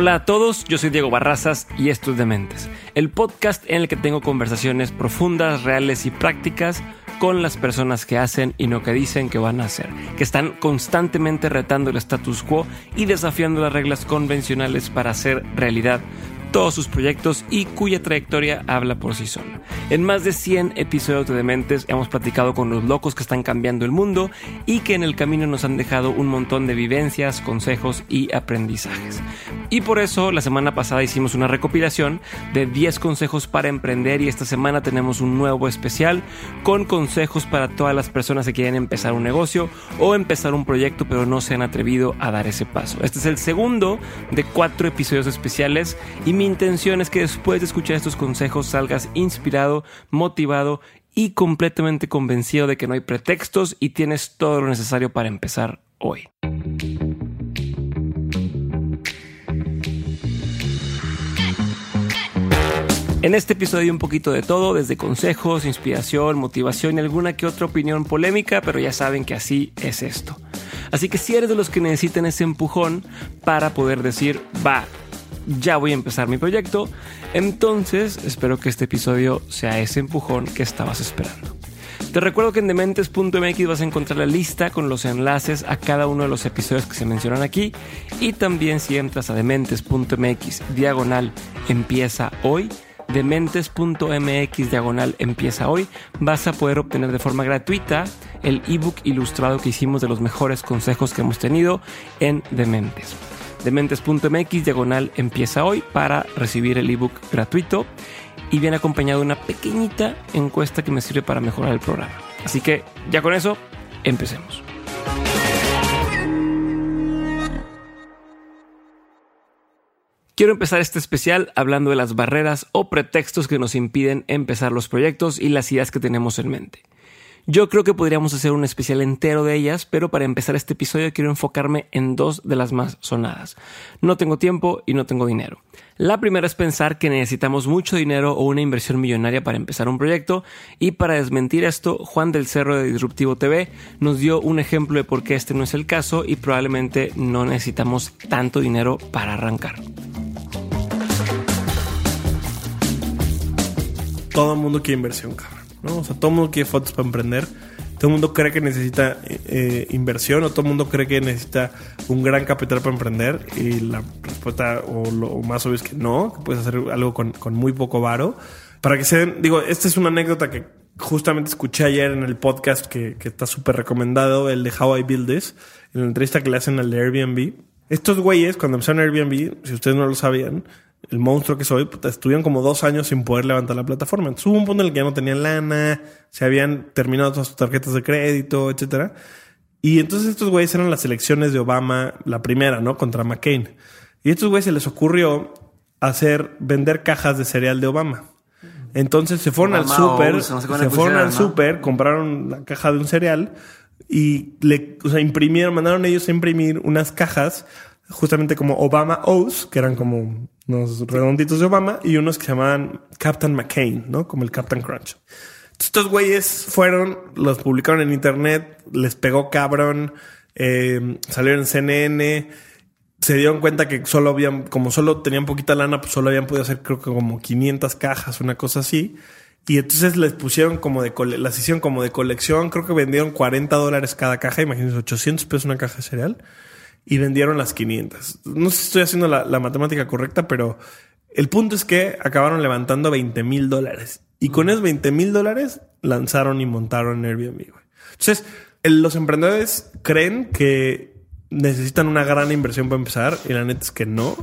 Hola a todos, yo soy Diego Barrazas y esto es Dementes, el podcast en el que tengo conversaciones profundas, reales y prácticas con las personas que hacen y no que dicen que van a hacer, que están constantemente retando el status quo y desafiando las reglas convencionales para hacer realidad todos sus proyectos y cuya trayectoria habla por sí sola. En más de 100 episodios de Dementes hemos platicado con los locos que están cambiando el mundo y que en el camino nos han dejado un montón de vivencias, consejos y aprendizajes. Y por eso la semana pasada hicimos una recopilación de 10 consejos para emprender y esta semana tenemos un nuevo especial con consejos para todas las personas que quieren empezar un negocio o empezar un proyecto pero no se han atrevido a dar ese paso. Este es el segundo de 4 episodios especiales y mi intención es que después de escuchar estos consejos salgas inspirado, motivado y completamente convencido de que no hay pretextos y tienes todo lo necesario para empezar hoy. En este episodio hay un poquito de todo, desde consejos, inspiración, motivación y alguna que otra opinión polémica, pero ya saben que así es esto. Así que si eres de los que necesitan ese empujón para poder decir, va, ya voy a empezar mi proyecto, entonces espero que este episodio sea ese empujón que estabas esperando. Te recuerdo que en dementes.mx vas a encontrar la lista con los enlaces a cada uno de los episodios que se mencionan aquí y también si entras a dementes.mx/empieza hoy, dementes.mx/empieza hoy, vas a poder obtener de forma gratuita el ebook ilustrado que hicimos de los mejores consejos que hemos tenido en Dementes. Dementes.mx/empieza hoy para recibir el ebook gratuito y viene acompañado de una pequeñita encuesta que me sirve para mejorar el programa. Así que ya con eso, empecemos. Quiero empezar este especial hablando de las barreras o pretextos que nos impiden empezar los proyectos y las ideas que tenemos en mente. Yo creo que podríamos hacer un especial entero de ellas, pero para empezar este episodio quiero enfocarme en 2 de las más sonadas. No tengo tiempo y no tengo dinero. La primera es pensar que necesitamos mucho dinero o una inversión millonaria para empezar un proyecto, y para desmentir esto, Juan del Cerro de Disruptivo TV nos dio un ejemplo de por qué este no es el caso y probablemente no necesitamos tanto dinero para arrancar. Todo el mundo quiere inversión, cabrón, ¿no? O sea, todo el mundo quiere fotos para emprender. Todo el mundo cree que necesita inversión, o todo el mundo cree que necesita un gran capital para emprender. Y la respuesta, o lo más obvio, es que no, que puedes hacer algo con muy poco varo. Para que se den, digo, esta es una anécdota que justamente escuché ayer en el podcast que está súper recomendado, el de How I Build This, en la entrevista que le hacen al de Airbnb. Estos güeyes, cuando empezaron Airbnb, si ustedes no lo sabían, el monstruo que soy, estuvieron como 2 años sin poder levantar la plataforma. Entonces hubo un punto en el que ya no tenían lana, se habían terminado todas sus tarjetas de crédito, etcétera. Y entonces estos güeyes eran las elecciones de Obama, la primera, ¿no? Contra McCain. Y a estos güeyes se les ocurrió vender cajas de cereal de Obama. Entonces se fueron Obama al súper, compraron la caja de un cereal y mandaron ellos a imprimir unas cajas justamente como Obama O's, que eran como unos redonditos de Obama, y unos que se llamaban Captain McCain, ¿no? Como el Captain Crunch. Entonces, estos güeyes los publicaron en internet, les pegó cabrón, salieron en CNN, se dieron cuenta que solo tenían poquita lana, pues solo habían podido hacer creo que como 500 cajas, una cosa así. Y entonces les pusieron las hicieron como de colección, creo que vendieron $40 cada caja, imagínense, $800 una caja de cereal. Y vendieron las 500. No sé si estoy haciendo la matemática correcta, pero el punto es que acabaron levantando $20,000. Y con esos $20,000 lanzaron y montaron Airbnb, güey. Entonces, los emprendedores creen que necesitan una gran inversión para empezar, y la neta es que no.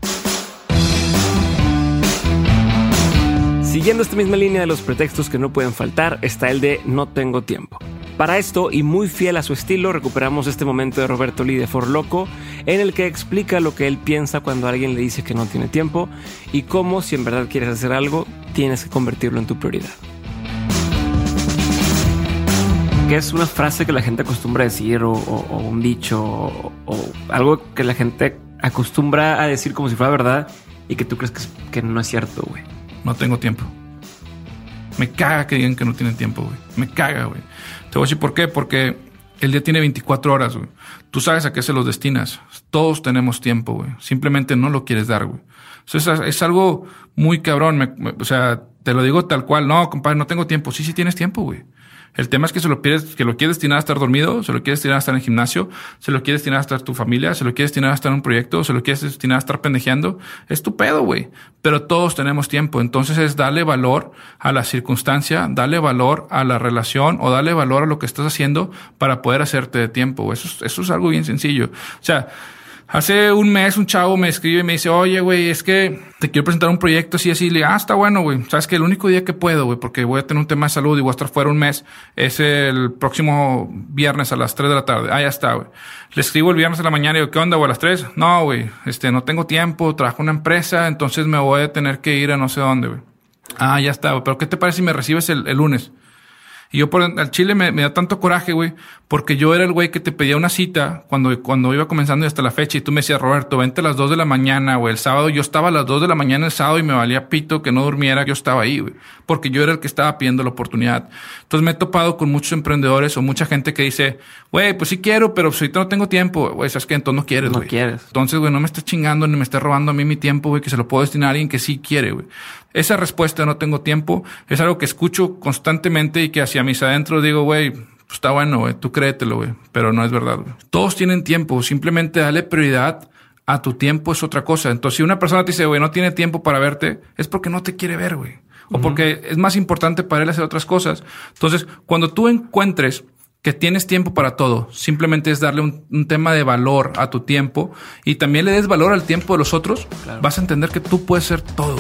Siguiendo esta misma línea de los pretextos que no pueden faltar, está el de no tengo tiempo. Para esto, y muy fiel a su estilo, recuperamos este momento de Roberto Lee de For Loco, en el que explica lo que él piensa cuando alguien le dice que no tiene tiempo y cómo, si en verdad quieres hacer algo, tienes que convertirlo en tu prioridad. Que es una frase que la gente acostumbra a decir, o un dicho, o algo que la gente acostumbra a decir como si fuera verdad y que tú crees que no es cierto, güey. No tengo tiempo. Me caga que digan que no tienen tiempo, güey. Me caga, güey. Te voy a decir por qué. Porque El día tiene 24 horas, güey. Tú sabes a qué se los destinas. Todos tenemos tiempo, güey. Simplemente no lo quieres dar, güey. Eso es algo muy cabrón. O sea, te lo digo tal cual. No, compadre, no tengo tiempo. Sí tienes tiempo, güey. El tema es que lo quieres destinar a estar dormido, se lo quieres destinar a estar en el gimnasio, se lo quieres destinar a estar tu familia, se lo quieres destinar a estar en un proyecto, se lo quieres destinar a estar pendejeando. Es tu pedo, güey. Pero todos tenemos tiempo. Entonces es darle valor a la circunstancia, darle valor a la relación o darle valor a lo que estás haciendo para poder hacerte de tiempo, güey. Eso es algo bien sencillo. O sea, hace un mes un chavo me escribe y me dice, oye, güey, es que te quiero presentar un proyecto así. Le digo, está bueno, güey. Sabes que el único día que puedo, güey, porque voy a tener un tema de salud y voy a estar fuera un mes, es el próximo viernes a las 3 de la tarde. Ya está, güey. Le escribo el viernes a la mañana y digo, ¿qué onda, güey? A las 3. No, güey, no tengo tiempo, trabajo en una empresa, entonces me voy a tener que ir a no sé dónde, güey. Ya está, güey. Pero ¿qué te parece si me recibes el lunes? Y yo al chile me da tanto coraje, güey, porque yo era el güey que te pedía una cita cuando iba comenzando y hasta la fecha y tú me decías, Roberto, vente a las 2 de la mañana, güey. El sábado yo estaba a las 2 de la mañana el sábado y me valía pito que no durmiera, yo estaba ahí, güey, porque yo era el que estaba pidiendo la oportunidad. Entonces me he topado con muchos emprendedores o mucha gente que dice, güey, pues sí quiero, pero pues ahorita no tengo tiempo. Güey, ¿sabes qué? Entonces no quieres, güey. No quieres. Entonces, güey, no me estés chingando ni me estés robando a mí mi tiempo, güey, que se lo puedo destinar a alguien que sí quiere, güey. Esa respuesta no tengo tiempo es algo que escucho constantemente y que hacia mis adentros digo, güey, pues está bueno, güey, tú créetelo, güey, pero no es verdad, güey. Todos tienen tiempo, simplemente dale prioridad a tu tiempo, es otra cosa. Entonces, si una persona te dice, güey, no tiene tiempo para verte, es porque no te quiere ver, güey. O porque es más importante para él hacer otras cosas. Entonces, cuando tú encuentres que tienes tiempo para todo, simplemente es darle un tema de valor a tu tiempo y también le des valor al tiempo de los otros, claro, vas a entender que tú puedes ser todo.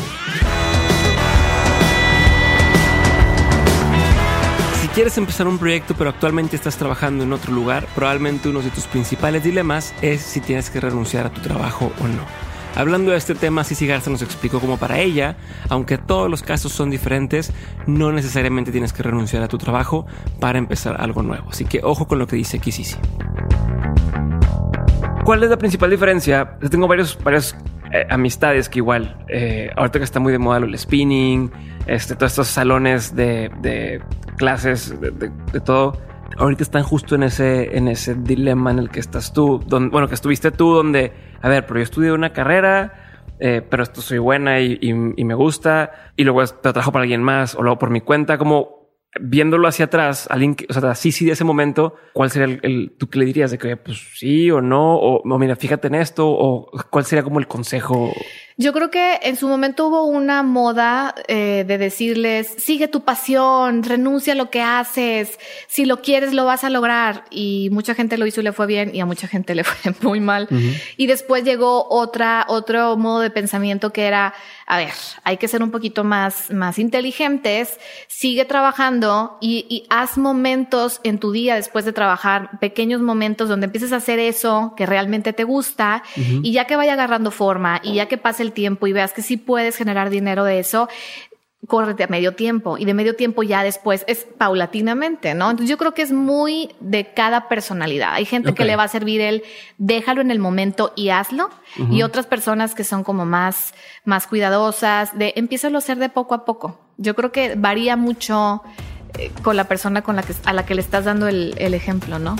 Si quieres empezar un proyecto pero actualmente estás trabajando en otro lugar, probablemente uno de tus principales dilemas es si tienes que renunciar a tu trabajo o no. Hablando de este tema, Sisi Garza nos explicó cómo para ella, aunque todos los casos son diferentes, no necesariamente tienes que renunciar a tu trabajo para empezar algo nuevo. Así que ojo con lo que dice aquí Sisi. ¿Cuál es la principal diferencia? Yo tengo varias amistades que igual, ahorita que está muy de moda el spinning, todos estos salones de clases, de todo, ahorita están justo en ese dilema en el que estás tú, que estuviste tú, donde, a ver, pero yo estudié una carrera, pero esto soy buena y me gusta, y luego trabajo para alguien más, o luego por mi cuenta, como viéndolo hacia atrás, alguien que, o sea, sí, de ese momento, ¿cuál sería tú qué le dirías? De que, pues sí o no, o mira, fíjate en esto, o cuál sería como el consejo. Yo creo que en su momento hubo una moda de decirles, sigue tu pasión, renuncia a lo que haces, si lo quieres lo vas a lograr. Y mucha gente lo hizo y le fue bien y a mucha gente le fue muy mal. Uh-huh. Y después llegó otro modo de pensamiento que era, a ver, hay que ser un poquito más inteligentes, sigue trabajando y haz momentos en tu día después de trabajar, pequeños momentos donde empieces a hacer eso que realmente te gusta. Uh-huh. Y ya que vaya agarrando forma y ya que pase el tiempo y veas que sí puedes generar dinero de eso, córrete a medio tiempo y de medio tiempo ya después es paulatinamente, ¿no? Entonces yo creo que es muy de cada personalidad. Hay gente que le va a servir déjalo en el momento y hazlo. Uh-huh. Y otras personas que son como más cuidadosas empiézalo a hacer de poco a poco. Yo creo que varía mucho con la persona a la que le estás dando el ejemplo, ¿no?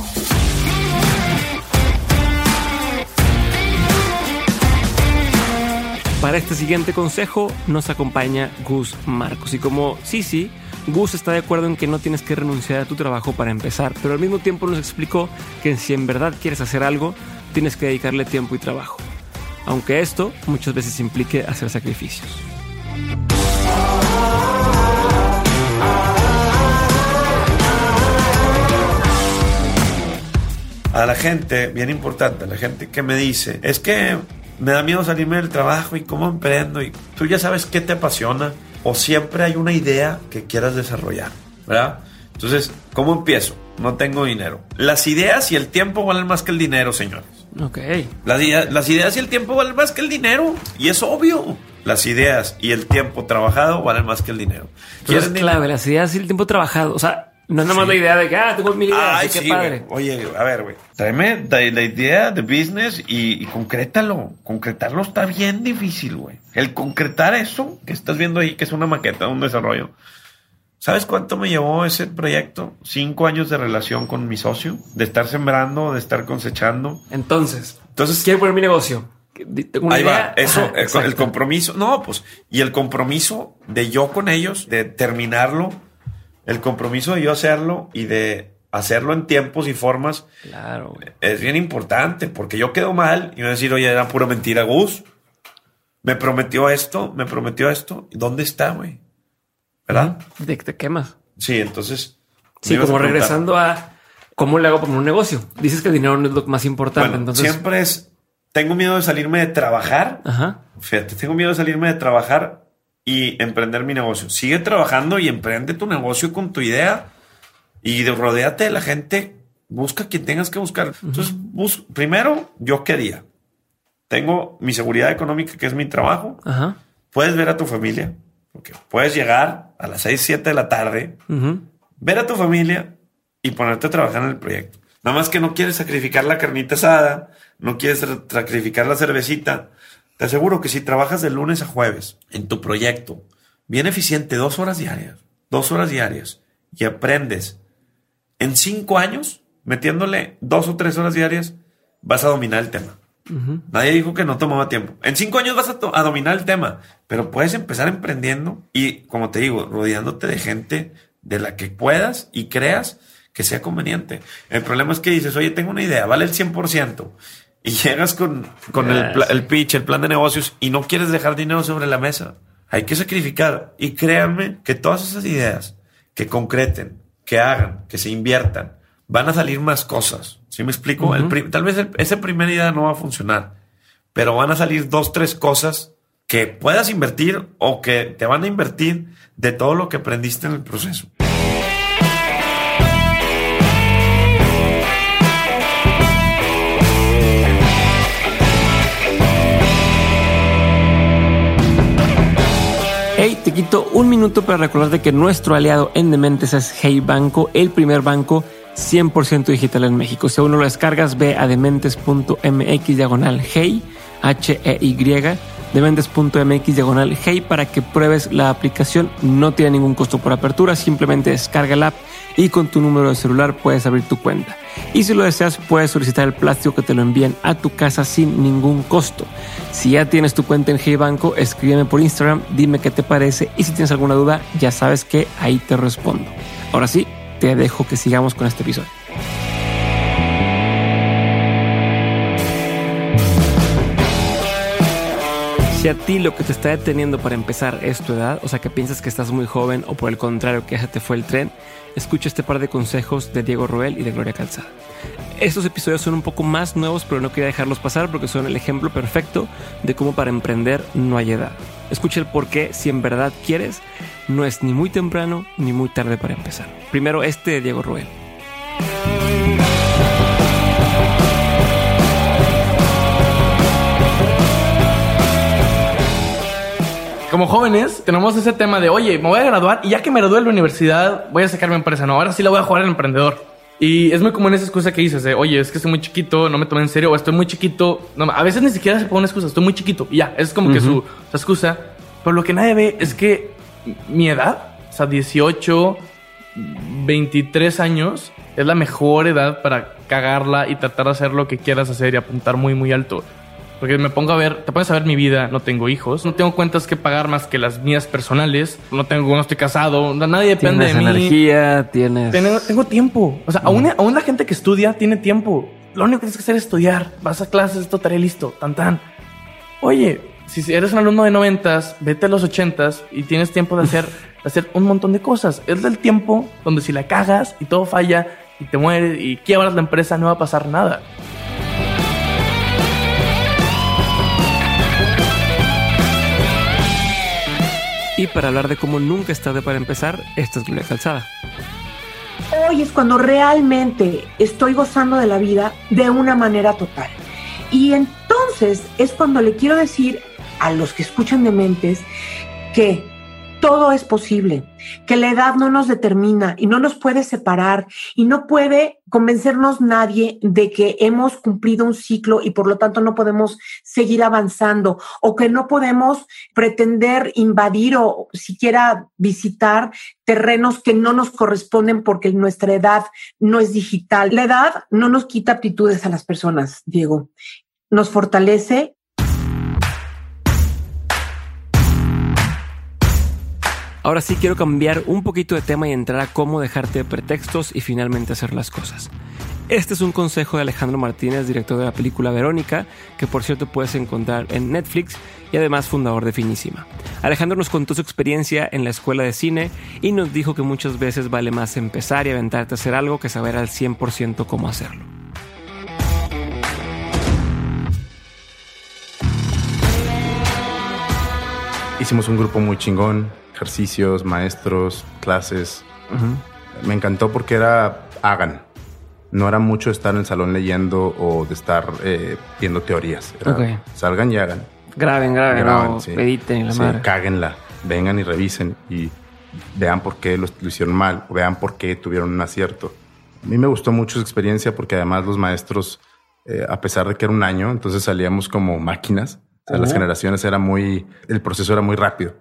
Para este siguiente consejo nos acompaña Gus Marcos. Y como Sisi, Gus está de acuerdo en que no tienes que renunciar a tu trabajo para empezar, pero al mismo tiempo nos explicó que si en verdad quieres hacer algo, tienes que dedicarle tiempo y trabajo. Aunque esto muchas veces implique hacer sacrificios. A la gente, bien importante, a la gente que me dice, es que me da miedo salirme del trabajo y cómo emprendo, y tú ya sabes qué te apasiona o siempre hay una idea que quieras desarrollar, ¿verdad? Entonces, ¿cómo empiezo? No tengo dinero. Las ideas y el tiempo valen más que el dinero, señores. Ok. Las ideas y el tiempo valen más que el dinero y es obvio. Las ideas y el tiempo trabajado valen más que el dinero. Es clave, las ideas y el tiempo trabajado, o sea, no es nada más la idea de que, tengo 1000 ideas. Ay, qué sí, padre. Oye, a ver, güey. Tráeme la idea de business y concrétalo. Concretarlo está bien difícil, güey. El concretar eso que estás viendo ahí, que es una maqueta, un desarrollo, ¿Sabes cuánto me llevó ese proyecto? 5 años de relación con mi socio, de estar sembrando, de estar cosechando. Entonces quiero poner mi negocio. Tengo una Ahí idea. va, eso, Ajá, el compromiso. No, pues, y el compromiso de yo con ellos, de terminarlo, el compromiso de yo hacerlo y de hacerlo en tiempos y formas. Claro, güey. Es bien importante, porque yo quedo mal y me voy a decir, oye, era pura mentira, Gus. Me prometió esto. ¿Dónde está, güey? ¿Verdad? De que te quemas. Sí, entonces. Sí, como regresando a cómo le hago para un negocio. Dices que el dinero no es lo más importante. Bueno, entonces siempre tengo miedo de salirme de trabajar. Ajá. Fíjate, tengo miedo de salirme de trabajar y emprender mi negocio. Sigue trabajando y emprende tu negocio con tu idea y rodéate de la gente. Busca quien tengas que buscar. Entonces, primero, yo quería. Tengo mi seguridad económica, que es mi trabajo. Ajá. Puedes ver a tu familia, porque puedes llegar a las 6, 7 de la tarde, ver a tu familia y ponerte a trabajar en el proyecto. Nada más que no quieres sacrificar la carnita asada, no quieres sacrificar la cervecita. Te aseguro que si trabajas de lunes a jueves en tu proyecto, bien eficiente, 2 horas diarias, y aprendes en 5 años, metiéndole 2 o 3 horas diarias, vas a dominar el tema. Nadie dijo que no tomaba tiempo. En 5 años vas a dominar el tema, pero puedes empezar emprendiendo y, como te digo, rodeándote de gente de la que puedas y creas que sea conveniente. El problema es que dices, oye, tengo una idea, vale el 100%, y llegas con el pitch, el plan de negocios, y no quieres dejar dinero sobre la mesa. Hay que sacrificar. Y créanme que todas esas ideas que concreten, que hagan, que se inviertan, van a salir más cosas. ¿Sí me explico? Tal vez esa primera idea no va a funcionar, pero van a salir 2, 3 cosas que puedas invertir o que te van a invertir de todo lo que aprendiste en el proceso. Hey, te quito un minuto para recordarte que nuestro aliado en Dementes es Hey Banco, el primer banco 100% digital en México. Si aún no lo descargas, ve a dementes.mx/hey, H-E-Y, dementes.mx/hey para que pruebes la aplicación. No tiene ningún costo por apertura, simplemente descarga la app y con tu número de celular puedes abrir tu cuenta. Y si lo deseas, puedes solicitar el plástico que te lo envíen a tu casa sin ningún costo. Si ya tienes tu cuenta en Hey Banco, escríbeme por Instagram, dime qué te parece y si tienes alguna duda, ya sabes que ahí te respondo. Ahora sí, te dejo que sigamos con este episodio. Si a ti lo que te está deteniendo para empezar es tu edad, o sea que piensas que estás muy joven o por el contrario que ya te fue el tren, escucha este par de consejos de Diego Roel y de Gloria Calzada. Estos episodios son un poco más nuevos, pero no quería dejarlos pasar porque son el ejemplo perfecto de cómo para emprender no hay edad. Escucha el por qué, si en verdad quieres, no es ni muy temprano ni muy tarde para empezar. Primero de Diego Roel. Como jóvenes, tenemos ese tema de, oye, me voy a graduar y ya que me gradué de la universidad, voy a sacar mi empresa. No, ahora sí la voy a jugar al emprendedor. Y es muy común esa excusa que dices de, oye, es que estoy muy chiquito, no me tomen en serio, o estoy muy chiquito. No, a veces ni siquiera se pone una excusa, estoy muy chiquito. Y ya, es como que su excusa. Pero lo que nadie ve es que mi edad, o sea, 18, 23 años, es la mejor edad para cagarla y tratar de hacer lo que quieras hacer y apuntar muy, muy alto. Porque me pongo a ver, te pones a ver mi vida, no tengo hijos, no tengo cuentas que pagar más que las mías personales, no estoy casado, nadie depende de mí. Tengo tiempo. O sea, aún la gente que estudia tiene tiempo. Lo único que tienes que hacer es estudiar. Vas a clases, esto estaré listo, tan. Oye, si eres un alumno de 90s, vete a los 80s y tienes tiempo de hacer un montón de cosas. Es del tiempo donde si la cagas y todo falla y te mueres y quiebras la empresa, no va a pasar nada. Y para hablar de cómo nunca es tarde para empezar, esta es Gloria Calzada. Hoy es cuando realmente estoy gozando de la vida de una manera total. Y entonces es cuando le quiero decir a los que escuchan Dementes que todo es posible, que la edad no nos determina y no nos puede separar y no puede convencernos nadie de que hemos cumplido un ciclo y por lo tanto no podemos seguir avanzando o que no podemos pretender invadir o siquiera visitar terrenos que no nos corresponden porque nuestra edad no es digital. La edad no nos quita aptitudes a las personas, Diego, nos fortalece. Ahora sí quiero cambiar un poquito de tema y entrar a cómo dejarte de pretextos y finalmente hacer las cosas. Este es un consejo de Alejandro Martínez, director de la película Verónica, que por cierto puedes encontrar en Netflix y además fundador de Finísima. Alejandro nos contó su experiencia en la escuela de cine y nos dijo que muchas veces vale más empezar y aventarte a hacer algo que saber al 100% cómo hacerlo. Hicimos un grupo muy chingón, ejercicios, maestros, clases. Me encantó porque era hagan. No era mucho estar en el salón leyendo o de estar viendo teorías. Era, salgan y hagan. Graben, no, sí. Editen y la madre. Cáguenla. Vengan y revisen y vean por qué lo hicieron mal o vean por qué tuvieron un acierto. A mí me gustó mucho su experiencia porque además los maestros, a pesar de que era un año, entonces salíamos como máquinas. O sea, las generaciones el proceso era muy rápido.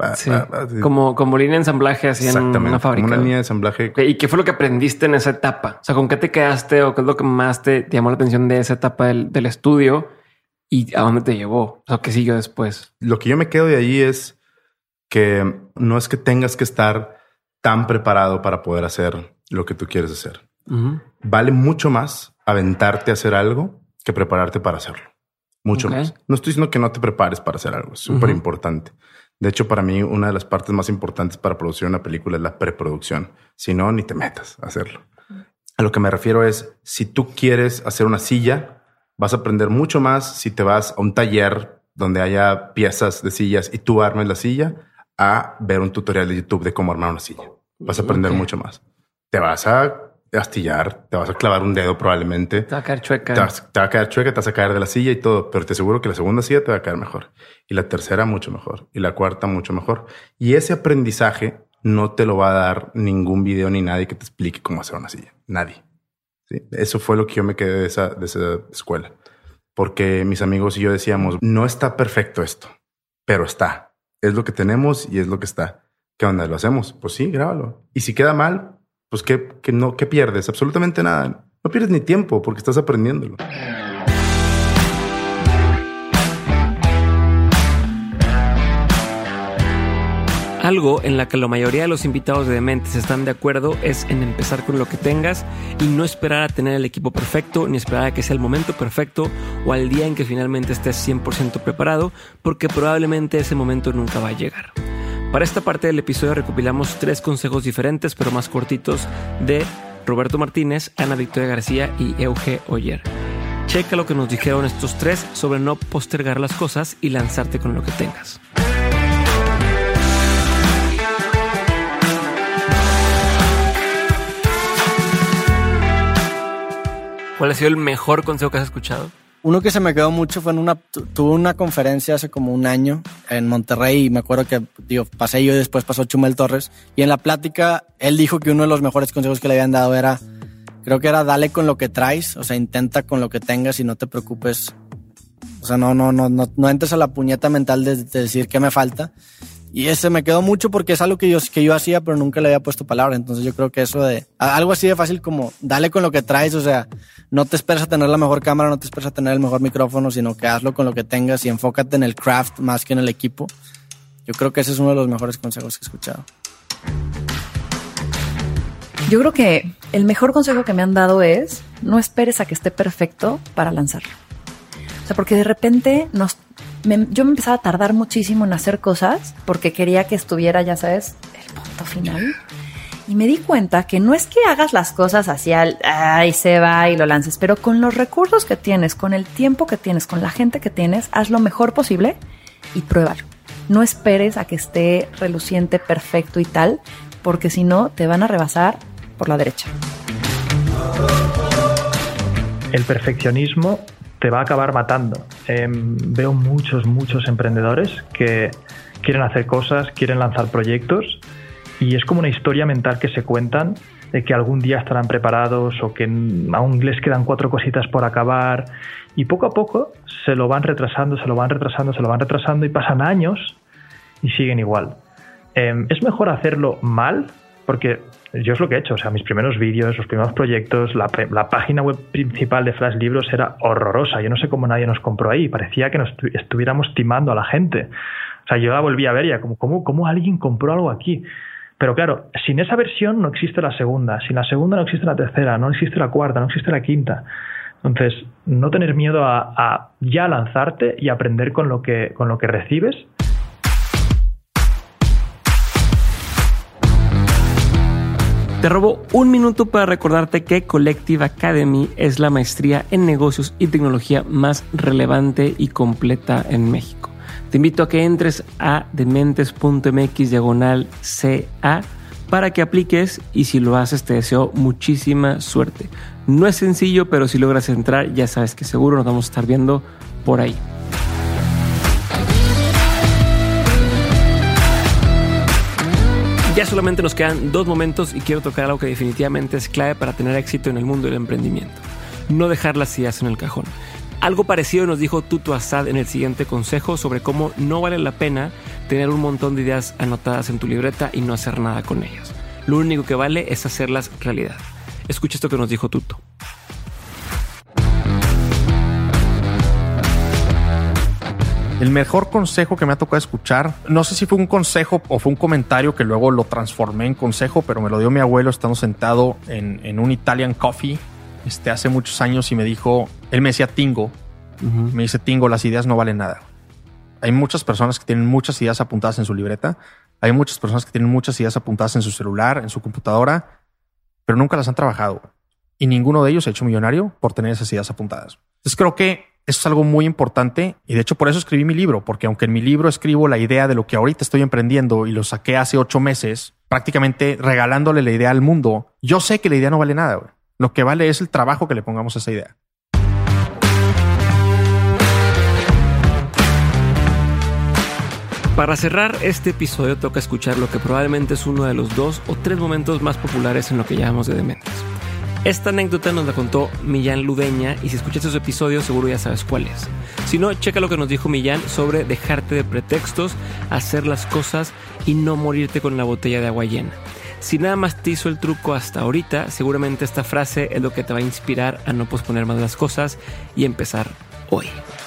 Como línea de ensamblaje así en una fábrica. Como una línea de ensamblaje. ¿Y qué fue lo que aprendiste en esa etapa? O sea, ¿con qué te quedaste o qué es lo que más te llamó la atención de esa etapa del estudio y a dónde te llevó? O sea, ¿qué siguió después? Lo que yo me quedo de ahí es que no es que tengas que estar tan preparado para poder hacer lo que tú quieres hacer. Vale mucho más aventarte a hacer algo que prepararte para hacerlo. Mucho más. No estoy diciendo que no te prepares para hacer algo. Es súper importante. De hecho, para mí, una de las partes más importantes para producir una película es la preproducción. Si no, ni te metas a hacerlo. A lo que me refiero es, si tú quieres hacer una silla, vas a aprender mucho más si te vas a un taller donde haya piezas de sillas y tú armes la silla a ver un tutorial de YouTube de cómo armar una silla. Vas a aprender mucho más. Te vas a astillar, te vas a clavar un dedo probablemente. Te va a caer chueca. Te va a caer chueca, te vas a caer de la silla y todo, pero te aseguro que la segunda silla te va a caer mejor. Y la tercera mucho mejor. Y la cuarta mucho mejor. Y ese aprendizaje no te lo va a dar ningún video ni nadie que te explique cómo hacer una silla. Nadie. ¿Sí? Eso fue lo que yo me quedé de esa escuela. Porque mis amigos y yo decíamos, no está perfecto esto, pero está. Es lo que tenemos y es lo que está. ¿Qué onda? ¿Lo hacemos? Pues sí, grábalo. Y si queda mal, pues ¿qué pierdes? Absolutamente nada. No pierdes ni tiempo porque estás aprendiéndolo. Algo en la que la mayoría de los invitados de Dementes están de acuerdo es en empezar con lo que tengas y no esperar a tener el equipo perfecto, ni esperar a que sea el momento perfecto o al día en que finalmente estés 100% preparado, porque probablemente ese momento nunca va a llegar. Para esta parte del episodio recopilamos 3 consejos diferentes, pero más cortitos, de Roberto Martínez, Ana Victoria García y Euge Oyer. Checa lo que nos dijeron estos 3 sobre no postergar las cosas y lanzarte con lo que tengas. ¿Cuál ha sido el mejor consejo que has escuchado? Uno que se me quedó mucho fue tuve una conferencia hace como un año en Monterrey y me acuerdo que pasé yo y después pasó Chumel Torres y en la plática él dijo que uno de los mejores consejos que le habían dado creo que era dale con lo que traes, o sea, intenta con lo que tengas y no te preocupes, o sea, no entres a la puñeta mental de decir qué me falta. Y ese me quedó mucho porque es algo que yo hacía, pero nunca le había puesto palabra. Entonces yo creo que eso de algo así de fácil como dale con lo que traes, o sea, no te esperes a tener la mejor cámara, no te esperes a tener el mejor micrófono, sino que hazlo con lo que tengas y enfócate en el craft más que en el equipo. Yo creo que ese es uno de los mejores consejos que he escuchado. Yo creo que el mejor consejo que me han dado es no esperes a que esté perfecto para lanzarlo. O sea, porque de repente yo me empezaba a tardar muchísimo en hacer cosas porque quería que estuviera, ya sabes, el punto final. Y me di cuenta que no es que hagas las cosas así ahí se va y lo lances, pero con los recursos que tienes, con el tiempo que tienes, con la gente que tienes, haz lo mejor posible y pruébalo. No esperes a que esté reluciente, perfecto y tal, porque si no te van a rebasar por la derecha. El perfeccionismo te va a acabar matando. Veo muchos emprendedores que quieren hacer cosas, quieren lanzar proyectos y es como una historia mental que se cuentan de que algún día estarán preparados o que aún les quedan 4 cositas por acabar y poco a poco se lo van retrasando y pasan años y siguen igual. Es mejor hacerlo mal, porque yo es lo que he hecho. O sea, mis primeros vídeos, los primeros proyectos, la página web principal de Flash Libros era horrorosa. Yo no sé cómo nadie nos compró ahí. Parecía que nos estuviéramos timando a la gente. O sea, yo la volví a ver y era como, ¿cómo alguien compró algo aquí? Pero claro, sin esa versión no existe la segunda. Sin la segunda no existe la tercera, no existe la cuarta, no existe la quinta. Entonces, no tener miedo a ya lanzarte y aprender con lo que recibes. Te robo un minuto para recordarte que Collective Academy es la maestría en negocios y tecnología más relevante y completa en México. Te invito a que entres a dementes.mx/CA para que apliques y si lo haces te deseo muchísima suerte. No es sencillo, pero si logras entrar ya sabes que seguro nos vamos a estar viendo por ahí. Ya solamente nos quedan 2 momentos y quiero tocar algo que definitivamente es clave para tener éxito en el mundo del emprendimiento. No dejar las ideas en el cajón. Algo parecido nos dijo Tutu Asad en el siguiente consejo sobre cómo no vale la pena tener un montón de ideas anotadas en tu libreta y no hacer nada con ellas. Lo único que vale es hacerlas realidad. Escucha esto que nos dijo Tutu. El mejor consejo que me ha tocado escuchar, no sé si fue un consejo o fue un comentario que luego lo transformé en consejo, pero me lo dio mi abuelo estando sentado en un Italian Coffee hace muchos años y me dijo, él me decía Tingo, me dice Tingo, las ideas no valen nada. Hay muchas personas que tienen muchas ideas apuntadas en su libreta, hay muchas personas que tienen muchas ideas apuntadas en su celular, en su computadora, pero nunca las han trabajado y ninguno de ellos se ha hecho millonario por tener esas ideas apuntadas. Entonces creo que eso es algo muy importante y de hecho por eso escribí mi libro, porque aunque en mi libro escribo la idea de lo que ahorita estoy emprendiendo y lo saqué hace 8 meses, prácticamente regalándole la idea al mundo, yo sé que la idea no vale nada, güey. Lo que vale es el trabajo que le pongamos a esa idea. Para cerrar este episodio toca escuchar lo que probablemente es uno de los 2 o 3 momentos más populares en lo que llamamos de Dementes. Esta anécdota nos la contó Millán Ludeña y si escuchas esos episodios seguro ya sabes cuál es. Si no, checa lo que nos dijo Millán sobre dejarte de pretextos, hacer las cosas y no morirte con la botella de agua llena. Si nada más te hizo el truco hasta ahorita, seguramente esta frase es lo que te va a inspirar a no posponer más las cosas y empezar hoy.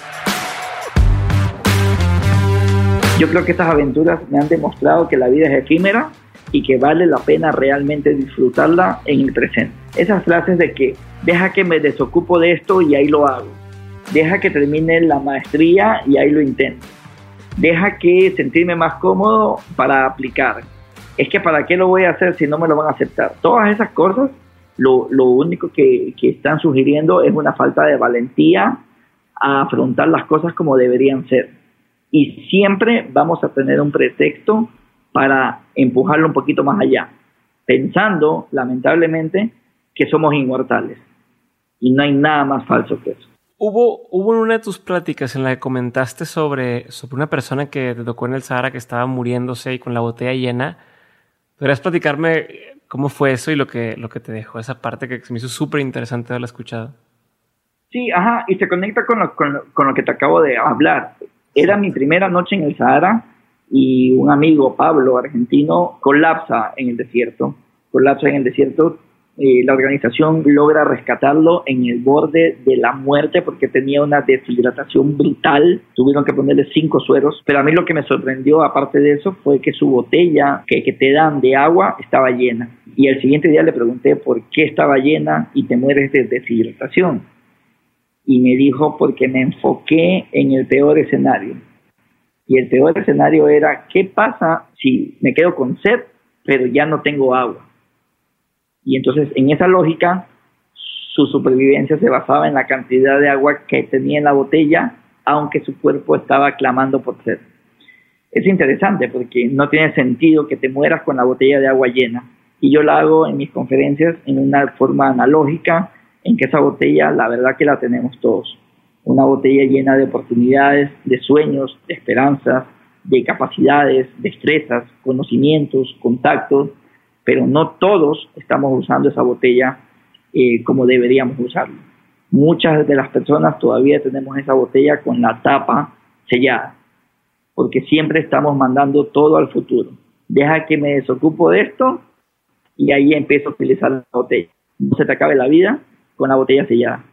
Yo creo que estas aventuras me han demostrado que la vida es efímera y que vale la pena realmente disfrutarla en el presente. Esas frases de que deja que me desocupo de esto y ahí lo hago. Deja que termine la maestría y ahí lo intento. Deja que sentirme más cómodo para aplicar. Es que ¿para qué lo voy a hacer si no me lo van a aceptar? Todas esas cosas, lo único que están sugiriendo es una falta de valentía a afrontar las cosas como deberían ser. Y siempre vamos a tener un pretexto para empujarlo un poquito más allá, pensando, lamentablemente, que somos inmortales. Y no hay nada más falso que eso. Hubo una de tus pláticas en la que comentaste sobre una persona que te tocó en el Sahara que estaba muriéndose y con la botella llena. ¿Podrías platicarme cómo fue eso y lo que te dejó esa parte que se me hizo súper interesante haberla escuchado? Sí, ajá, y se conecta con lo que te acabo de hablar. Era mi primera noche en el Sahara y un amigo, Pablo, argentino, colapsa en el desierto. La organización logra rescatarlo en el borde de la muerte porque tenía una deshidratación brutal. Tuvieron que ponerle 5 sueros. Pero a mí lo que me sorprendió, aparte de eso, fue que su botella que te dan de agua estaba llena. Y el siguiente día le pregunté por qué estaba llena y te mueres de deshidratación. Y me dijo porque me enfoqué en el peor escenario. Y el peor escenario era, ¿qué pasa si me quedo con sed, pero ya no tengo agua? Y entonces, en esa lógica, su supervivencia se basaba en la cantidad de agua que tenía en la botella, aunque su cuerpo estaba clamando por sed. Es interesante porque no tiene sentido que te mueras con la botella de agua llena. Y yo la hago en mis conferencias en una forma analógica, en que esa botella, la verdad que la tenemos todos. Una botella llena de oportunidades, de sueños, de esperanzas, de capacidades, destrezas, conocimientos, contactos, pero no todos estamos usando esa botella como deberíamos usarla. Muchas de las personas todavía tenemos esa botella con la tapa sellada, porque siempre estamos mandando todo al futuro. Deja que me desocupo de esto y ahí empiezo a utilizar la botella. No se te acabe la vida con la botella sellada.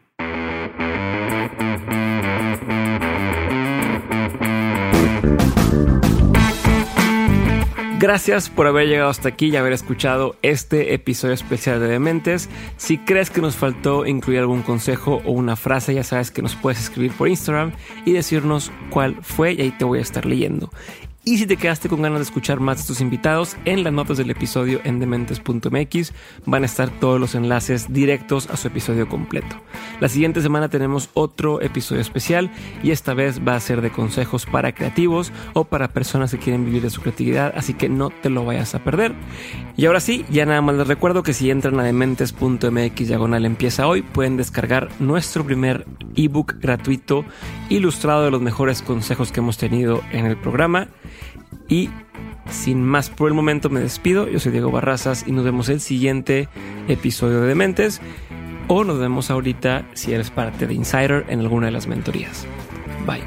Gracias por haber llegado hasta aquí y haber escuchado este episodio especial de Dementes. Si crees que nos faltó incluir algún consejo o una frase, ya sabes que nos puedes escribir por Instagram y decirnos cuál fue y ahí te voy a estar leyendo. Y si te quedaste con ganas de escuchar más de tus invitados, en las notas del episodio en dementes.mx van a estar todos los enlaces directos a su episodio completo. La siguiente semana tenemos otro episodio especial y esta vez va a ser de consejos para creativos o para personas que quieren vivir de su creatividad, así que no te lo vayas a perder. Y ahora sí, ya nada más les recuerdo que si entran a dementes.mx/empieza hoy, pueden descargar nuestro primer ebook gratuito ilustrado de los mejores consejos que hemos tenido en el programa. Y sin más por el momento me despido. Yo soy Diego Barrazas y nos vemos el siguiente episodio de Dementes, o nos vemos ahorita si eres parte de Insider en alguna de las mentorías. Bye.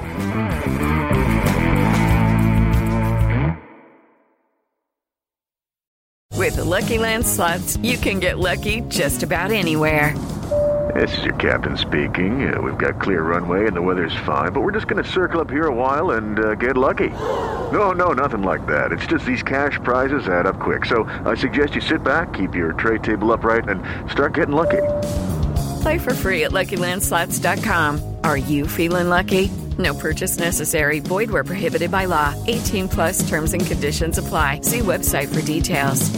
With the Lucky Land Slots, you can get lucky just about anywhere. This is your captain speaking. We've got clear runway and the weather's fine, but we're just going to circle up here a while and get lucky. No, nothing like that. It's just these cash prizes add up quick. So I suggest you sit back, keep your tray table upright, and start getting lucky. Play for free at LuckyLandSlots.com. Are you feeling lucky? No purchase necessary. Void where prohibited by law. 18+ terms and conditions apply. See website for details.